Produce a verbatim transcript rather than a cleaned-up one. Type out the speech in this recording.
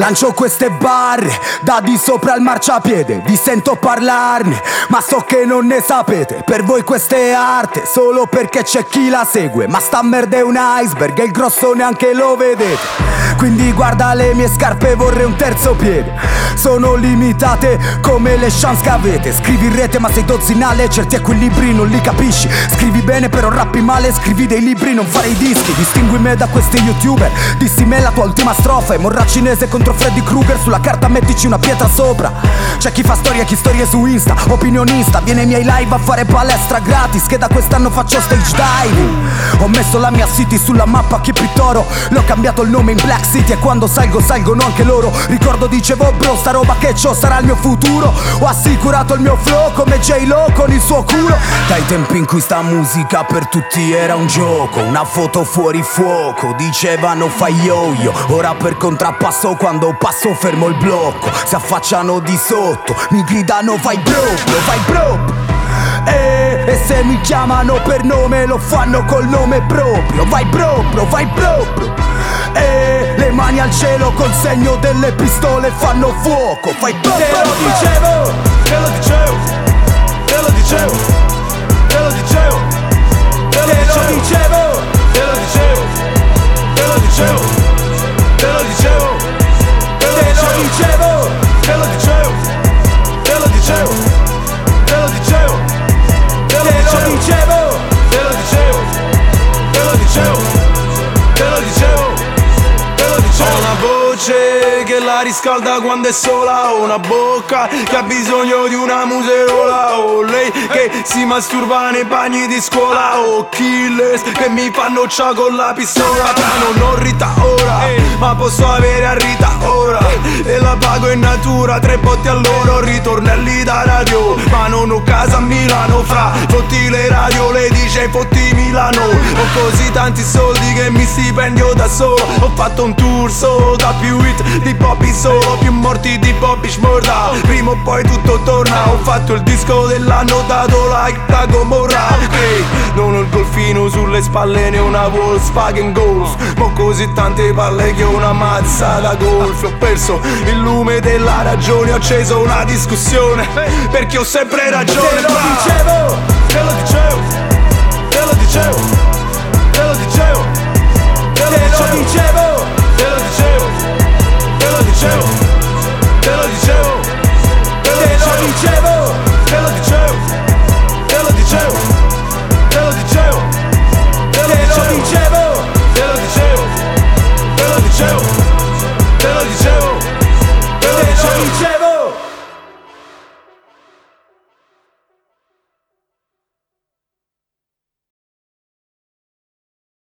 Lancio queste barre da di sopra il marciapiede, vi sento parlarne, ma so che non ne sapete. Per voi questa è arte, solo perché c'è chi la segue. Ma sta merda è un iceberg e il grosso neanche lo vedete. Quindi guarda le mie scarpe, vorrei un terzo piede. Sono limitate come le chance che avete. Scrivi in rete ma sei dozzinale, certi equilibri non li capisci. Scrivi bene però rappi male, scrivi dei libri, non fare i dischi. Distingui me da questi youtuber, dissi me la tua ultima strofa. È morra cinese contro Freddy Krueger, sulla carta mettici una pietra sopra. C'è chi fa storia, chi storie su Insta, opinionista. Viene ai miei live a fare palestra gratis, che da quest'anno faccio stage diving. Ho messo la mia city sulla mappa, Keep It Toro. L'ho cambiato il nome in Black City e quando salgo salgono anche loro. Ricordo dicevo bro, sta roba che c'ho sarà il mio futuro. Ho assicurato il mio flow come J-Lo con il suo culo. Dai tempi in cui sta musica per tutti era un gioco, una foto fuori fuoco, dicevano fai yo-yo. Ora per contrappasso quando passo fermo il blocco. Si affacciano di sotto, mi gridano vai proprio, vai proprio. E, e se mi chiamano per nome lo fanno col nome proprio. Vai proprio, vai proprio. E le mani al cielo col segno delle pistole fanno fuoco. Fai proprio. Te lo dicevo, te lo dicevo, te lo dicevo, te lo dicevo, te lo dicevo, te lo dicevo, te lo dicevo, te lo dicevo, te lo dicevo, te lo dicevo, te lo dicevo, te lo dicevo, te lo dicevo, te lo dicevo, te lo dicevo, te lo dicevo, te lo dicevo. Ho una voce che la riscalda quando è sola. Ho una bocca che ha bisogno di una muserola. Ho lei che si masturba nei bagni di scuola. Ho killers che mi fanno ciao con la pistola. Non ho Rita ora, ma posso avere a Rita ora. E la pago in natura, tre botti all'oro. Ritornelli da radio, ma non ho casa a Milano. Fra fotti le radio, lei dice fotti Milano. Ho così tanti soldi che mi stipendio da solo. Ho fatto un tour solo da più hit di Bobby Solo, più morti di Bobby Shmurda. Prima o poi tutto torna. Ho fatto il disco dell'anno, dato like da Gomorra. Hey, non ho il golfino sulle spalle né una Volkswagen Golf. Ma ho così tante palle che ho una mazza da golf. Ho perso il lume della ragione, ho acceso una discussione perché ho sempre ragione. Te lo dicevo, te lo dicevo, te lo dicevo,